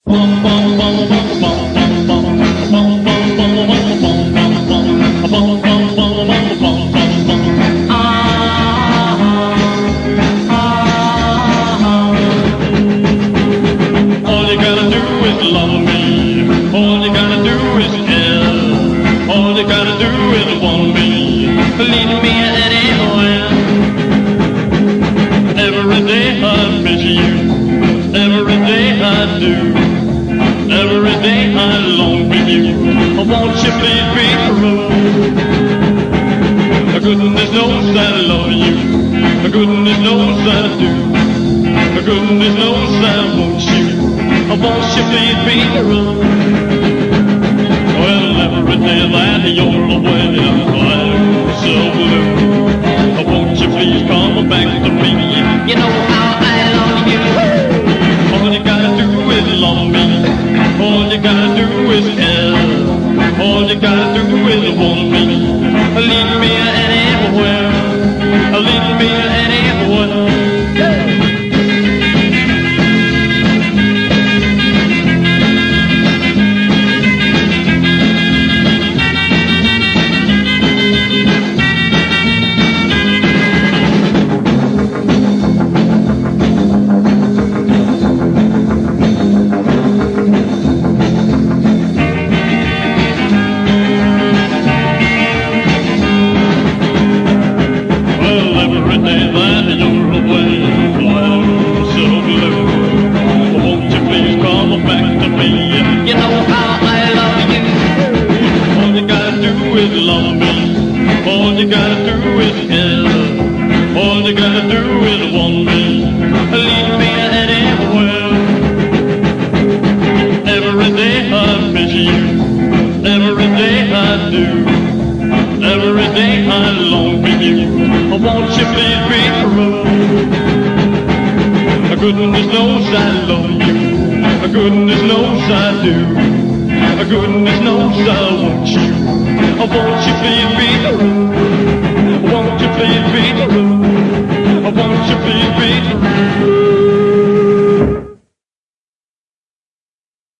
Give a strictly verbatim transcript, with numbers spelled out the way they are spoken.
Lead me anywhere. Every day I miss you. Every day I do. Every day I long for you. Won't you please be true? Goodness knows I love you. Goodness knows I do. Goodness knows I want you. Won't you please be true? Well, every day that you're away, I'm so blue. Won't you please come back to me? You know how I love you. All you gotta do is love me. All you gotta do is care. All you gotta do is want me. Lead me anywhere. Lead me anywhere. Love me. All you gotta do is care. All you gotta do is want me. Lead me anywhere. Every day I miss you. Every day I do. Every day I long for you. Won't you please be true? Goodness knows I love you. Goodness knows I do. Goodness knows I want you. Won't you please be true? Won't you please be true?